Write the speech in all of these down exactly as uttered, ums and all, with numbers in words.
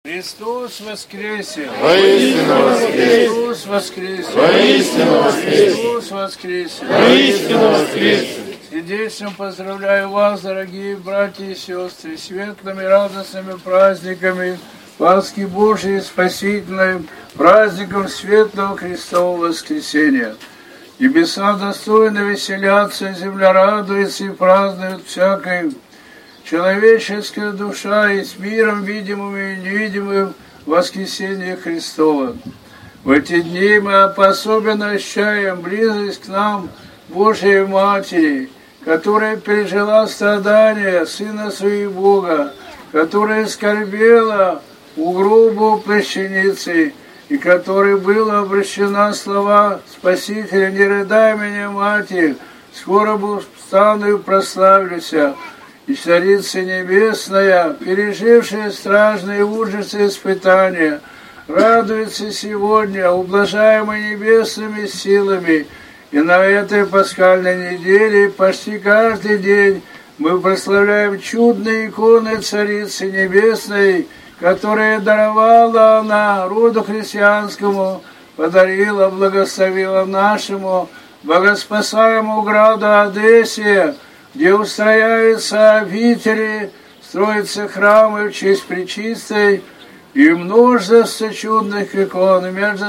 Христос воскресе! Воистину воскресе! Христос воскресе! Воистину воскресе! Христос воскресе! Воистину воскресе! Сердечно поздравляю вас, дорогие братья и сестры, светлыми радостными праздниками Пасхи Божией Спасительной, праздником светлого Христового воскресения. Небеса достойно веселятся, земля радуется и празднует всякой человеческая душа и с миром видимым и невидимым воскресение Христова. В эти дни мы особенно ощущаем близость к нам Божией Матери, которая пережила страдания Сына Своего Бога, которая скорбела у гроба плащаницы, и которой была обращена слова Спасителя: «Не рыдай меня, Матерь, скоро встану и прославлюся». И Царица Небесная, пережившая страшные ужасы и испытания, радуется сегодня, ублажаемой небесными силами. И на этой пасхальной неделе почти каждый день мы прославляем чудные иконы Царицы Небесной, которые даровала она роду христианскому, подарила, благословила нашему богоспасаемому граду Одессе, где устрояются обители, строятся храмы в честь Пречистой, и множество чудных икон.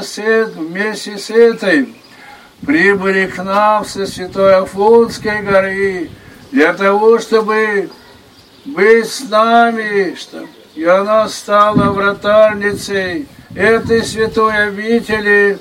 Вместе с этой прибыли к нам со Святой Афонской горы для того, чтобы быть с нами, чтобы и она стала вратарницей этой святой обители,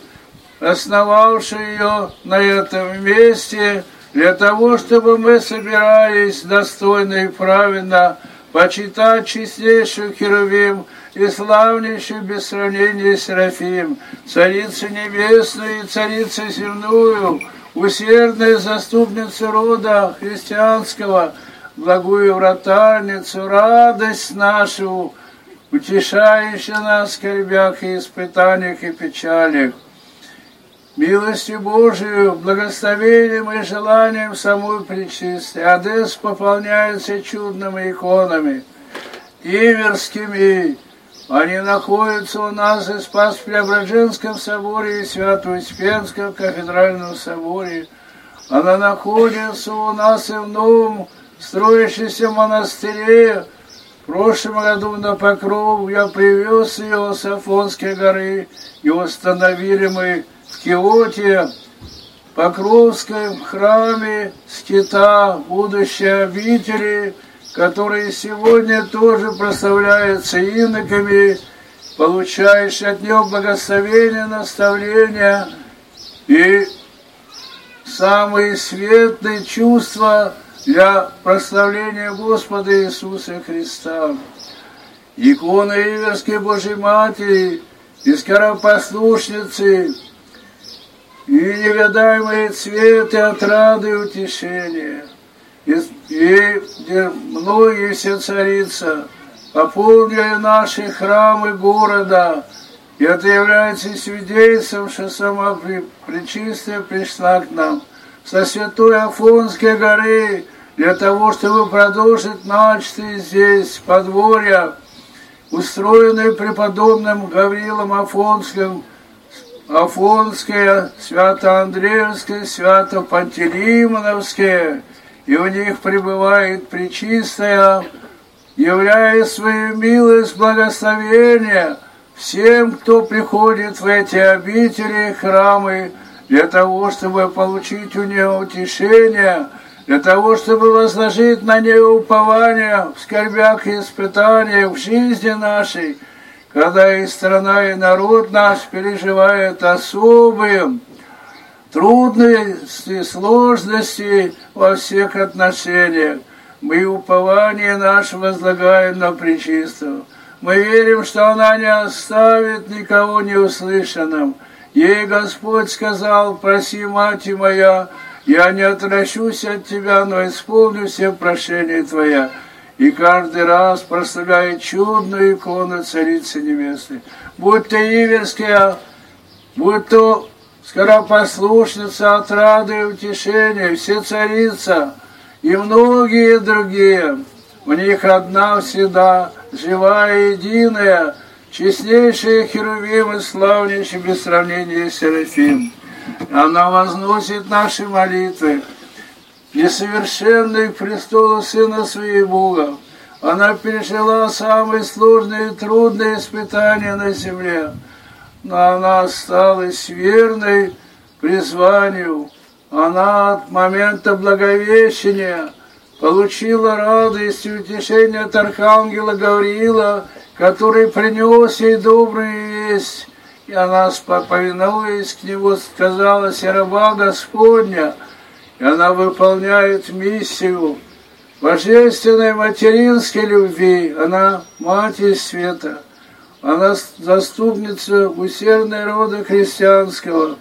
основавшей ее на этом месте, для того, чтобы мы собирались достойно и правильно почитать честнейших Херувим и славнейших без сравнения Серафим, Царицу Небесную и Царицу Земную, усердную заступницу рода христианского, благую вратарницу, радость нашу, утешающую нас в скорбях и испытаниях и печалях. Милостью Божию, благословением и желанием самой Пречистой Одесса пополняется чудными иконами, иверскими. Они находятся у нас и в Спас-Преображенском соборе и Свято-Успенском кафедральном соборе. Она находится у нас и в новом строящемся монастыре. В прошлом году на Покров я привез ее с Афонской горы, и установили мы в Киоте, в Покровском храме скита, будущей обители, которые сегодня тоже прославляются иноками, получаешь от нее благословение, наставления и самые светлые чувства для прославления Господа Иисуса Христа. Икона Иверской Божьей Матери и скоропослушницы, и невядаемые цветы отрады и утешения, и, и где многие все царица, пополнили наши храмы города, и это является свидетельством, что сама Пречистая пришла к нам со Святой Афонской горы для того, чтобы продолжить начатые здесь подворья, устроенные преподобным Гаврилом Афонским, Афонское, Свято-Андреевское, Свято-Пантелеймоновское, и в них пребывает Пречистая, являя свою милость, благословение всем, кто приходит в эти обители, храмы, для того, чтобы получить у нее утешение, для того, чтобы возложить на нее упование в скорбях и испытаниях в жизни нашей, когда и страна, и народ наш переживает особые трудности, сложности во всех отношениях. Мы упование наше возлагаем на Пречистую. Мы верим, что она не оставит никого неуслышанным. Ей Господь сказал: «Проси, Мать моя, я не отращусь от тебя, но исполню все прошения твоя». И каждый раз прославляет чудную икону Царицы Небесной. Будь то иверская, будь то скоропослушница, отрады и утешения, все царица и многие другие. У них одна всегда живая, единая честнейший Херувим и славнейший без сравнения Серафим. Она возносит наши молитвы, несовершенный к престолу Сына Своего Бога. Она пережила самые сложные и трудные испытания на земле, но она осталась верной призванию. Она от момента Благовещения получила радость и утешение от архангела Гавриила, который принес ей добрую весть. И она, повинуясь к нему, сказала: «Раба Господня». И она выполняет миссию божественной материнской любви. Она Матерь Света. Она заступница усердной рода христианского.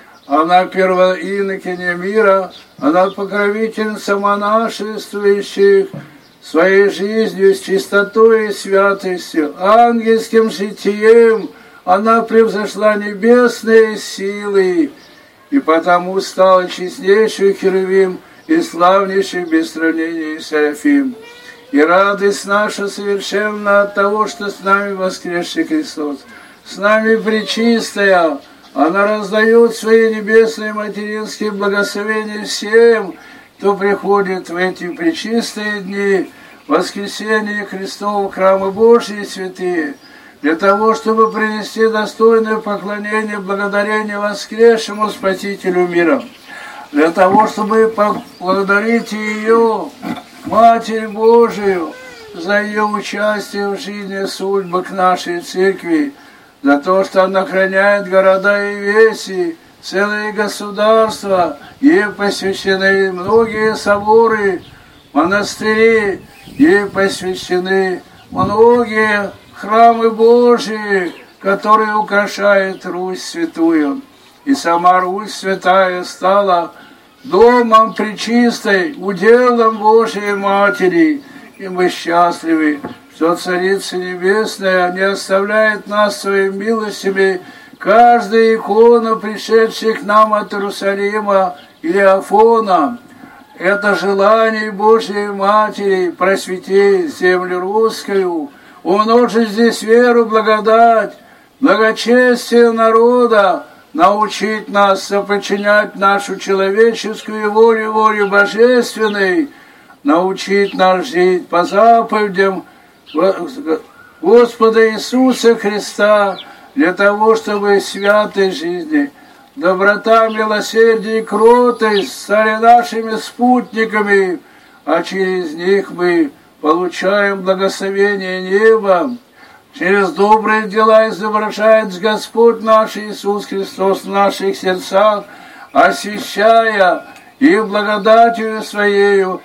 Она первоинокиня мира. Она покровительница монашествующих, своей жизнью, с чистотой и святостью, ангельским житием. Она превзошла небесные силы, и потому стала честнейшей Херувим и славнейшей без сравнения Серафим. И радость наша совершенна от того, что с нами воскресший Христос, с нами Пречистая. Она раздает свои небесные материнские благословения всем, кто приходит в эти пречистые дни, воскресения Христова, храмы Божьи святые, для того, чтобы принести достойное поклонение, благодарение воскресшему Спасителю мира, для того, чтобы поблагодарить ее, Матерь Божию, за ее участие в жизни судьбы к нашей церкви, за то, что она охраняет города и веси, целые государства, ей посвящены многие соборы, монастыри, ей посвящены многие храмы Божии, которые украшают Русь святую. И сама Русь святая стала домом Пречистой, уделом Божией Матери, и мы счастливы, что Царица Небесная не оставляет нас своими милостями. Каждая икона, пришедшая к нам от Иерусалима или Афона, это желание Божьей Матери просветить землю русскую, умножить здесь веру, благодать, благочестие народа, научить нас соподчинять нашу человеческую волю, волю божественной, научить нас жить по заповедям Господа Иисуса Христа, для того, чтобы святой жизни, доброта, милосердие и кротость стали нашими спутниками, а через них мы получаем благословение неба. Через добрые дела изображает Господь наш Иисус Христос в наших сердцах, освящая их благодатью Своею,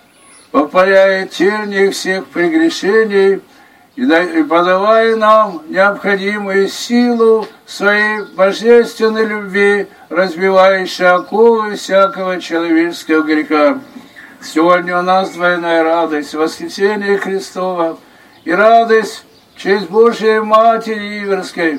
попаляет тернии всех прегрешений и подавая нам необходимую силу своей божественной любви, разбивающей оковы всякого человеческого греха. Сегодня у нас двойная радость, воскресение Христова и радость в честь Божьей Матери Иверской.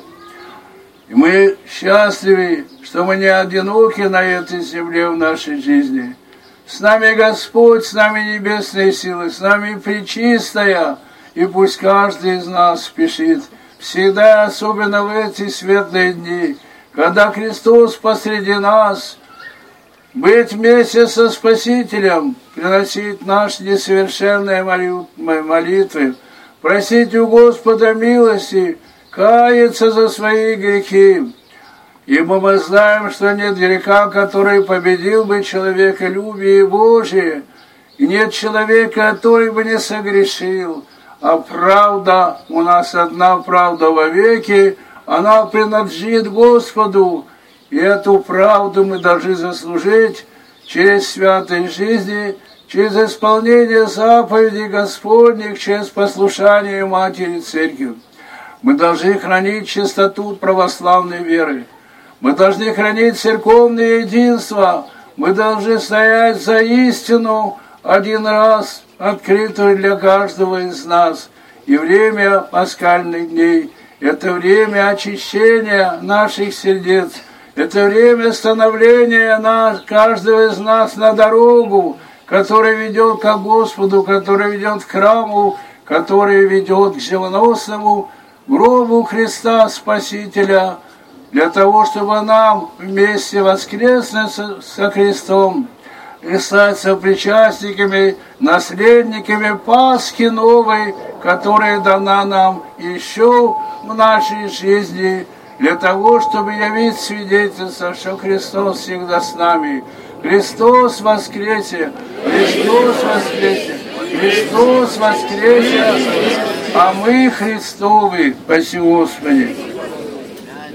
И мы счастливы, что мы не одиноки на этой земле в нашей жизни. С нами Господь, с нами небесные силы, с нами Пречистая, и пусть каждый из нас спешит, всегда, особенно в эти светлые дни, когда Христос посреди нас, быть вместе со Спасителем, приносить наши несовершенные молитвы, просить у Господа милости, каяться за свои грехи. Ибо мы знаем, что нет греха, который победил бы человеколюбие Божие, и нет человека, который бы не согрешил. А правда, у нас одна правда вовеки, она принадлежит Господу, и эту правду мы должны заслужить через святой жизни, через исполнение заповедей Господних, через послушание Матери Церкви. Мы должны хранить чистоту православной веры. Мы должны хранить церковное единство. Мы должны стоять за истину один раз, открытую для каждого из нас. И время пасхальных дней – это время очищения наших сердец. Это время становления нас, каждого из нас на дорогу, которая ведет к Господу, которая ведет к храму, которая ведет к живоносному гробу Христа Спасителя, для того, чтобы нам вместе воскреснуть со Христом и стать сопричастниками, наследниками Пасхи новой, которая дана нам еще в нашей жизни, для того, чтобы явить свидетельство, что Христос всегда с нами. Христос воскресе! Христос воскресе! Христос воскресе! А мы Христовы! Спаси Господи!